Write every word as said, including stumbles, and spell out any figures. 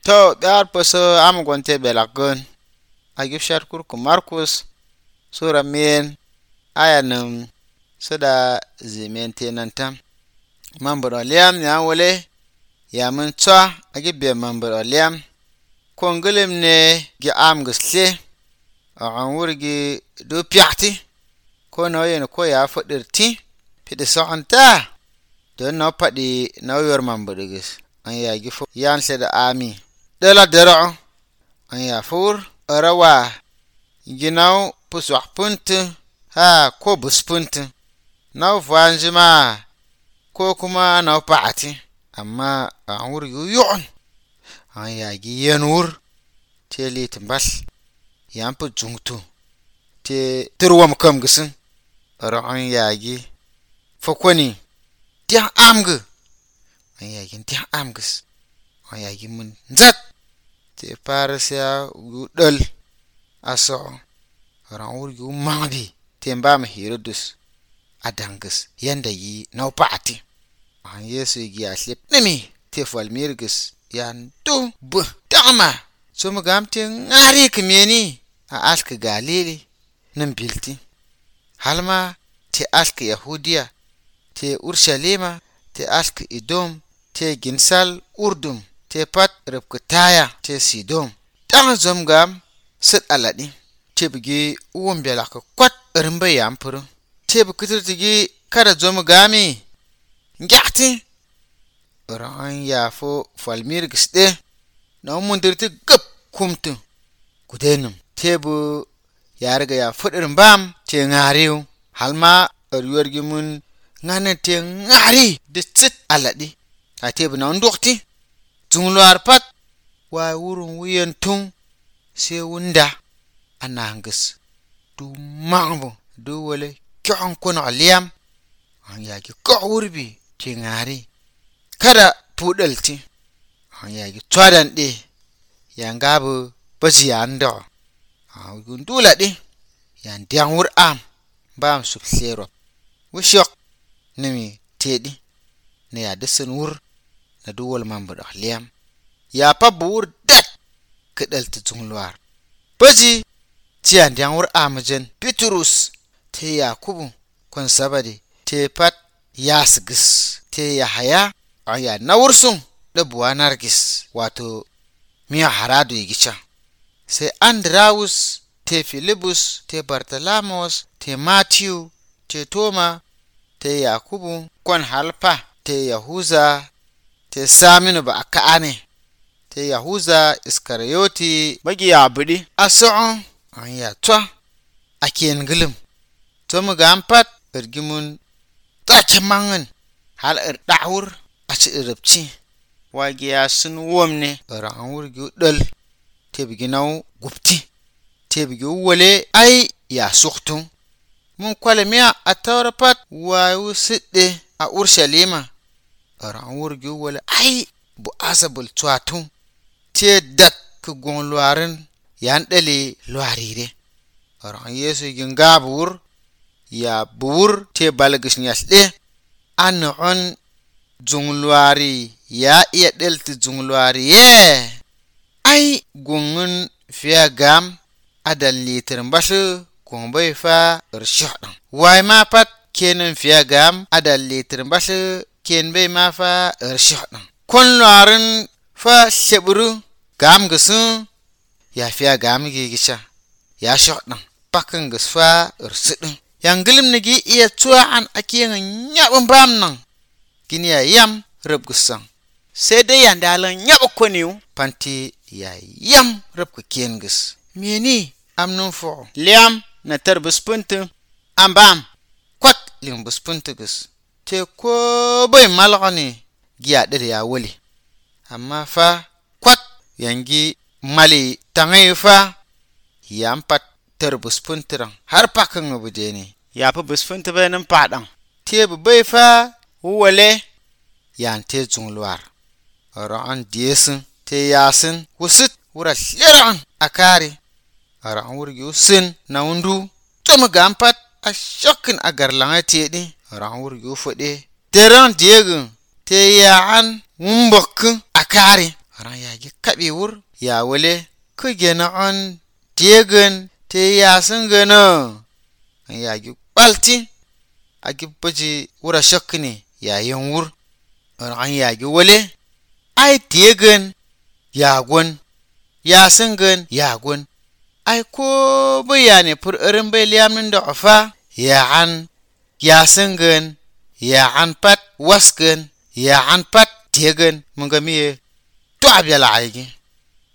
To dar paso am gonte belagon agib shar kur ku Markus sura men aya num sada zimente nantam mambro liam ya wole ya mun tsa agib be mambro liam kongelem ne gi am gisle an wurgi do piati ko no yen ko ya fadirti pide soanta don no padi no yor mambro gis an ya gi fo yan seda ami dela dero an ya fur arawa ginaw puswa punt ha ko bus punt naw vanjima ko kuma naw paati amma an wurgi yon an ya gi yenur teli tambal yampu jungtu te turwam kam gisin ran ya gi fokoni dia amgu an ya gi dia amgus an ya gi mun zat te parsia gudal aso ran wurgi mangbi te mbam hirodus adangus yanda yi naw paati an yesu gi aslep nemi te falmirgus yan tu bu dama so magamte ngari kmeni a ask galili nan bilti halma te ask yahudiya te urshalima te ask idom te ginsal urdum te pat repkataya te sidom tan zomgam sit aladi te bigi uwombela ka kwat ermba yampuru te bikutirtigi kada zomgami ngati ran yafo falmir gisde na mundirti gap kumtu kudenum tebu yarga ya fudirin bam te ngariu halma aryorgi mun ngane te ngari de tsit aladi a tebu na ndokti tunglo arpat wa wurun wiyen tung se wunda anangus du mangbo du wole kyon kono liam an yaki ko wurbi te ngari kada pudalti an yaki twadan de yangabu bazi ando a gundula di yan diang wur am bam suksero wushok nemi tedi ne ya desen wur na duwol mambu da liam ya pabur dat kedal tu jungluar bazi ti yan diang wur am jen Petrus te Yakubu kon sabadi te pat yasgis te Yahaya aya nawursun da buwanargis wato miya haradu yigicha sai Andraus te Filibus te Bartolamos te Matthew te Toma te Yakubu kon halpa te Yahuza te Saminu ba akaane te Yahuza Iskariyoti bagi yabudi aso'on an ya twa akien gilum to mu gampat ergimun tachamangen hal er dawur aci irabci wagi ya sun womne ran wurgi dal tebigi naw gupti tebigi wole ai ya suktun mun kwale miya atawra pat wa usidde a Urshalima ran wurgi wole ai bu asabul twatun te dat ku gon luarin yan dale luarire ran Yesu gingabur ya bur te balgis nyasde an on jungluari ya iya delti jungluari ye ai gungun fiya gam adal litir mbasu gumbai fa irshadan wai ma pat kenan fiya gam adal litir mbasu ken bai ma fa irshadan kon larin fa sheburu gam gusun ya fiya gam gigisha ya shadan pakan gusfa irsidin yangilim nigi iya tuwa an akiyan nyabun bam nan gini ya yam rubgusan sai dai yandalan yaba koniu panti ya yam rubku kengis meni amnun fo liam na tarbus puntu ambam kwat lim bus puntu gus te ko boy malgani giya dade ya woli amma fa kwat yangi mali tangay fa yam pat tarbus puntiran har pakan ngubudeni ya fa bus puntu bayan padan te bu bai fa wole yan te jungluar ran diesin te yasin wusit wura liran akari ran wurgi usin na undu tomu gampat a shokin agar langa tedi ran wurgi ufode te ran diegu te yaan wumbok akari ran yagi kabe wur ya wale kige na on tegen te ya singana yagi balti agi baji wura shakni ya yan wur ran yagi wale ai tegen ya gon ya singan ya gon ai ko bayane fur irin bai liyamin da afa ya an ya singan ya an pat wasgan ya an pat tegen mun ga miye to abyala aigi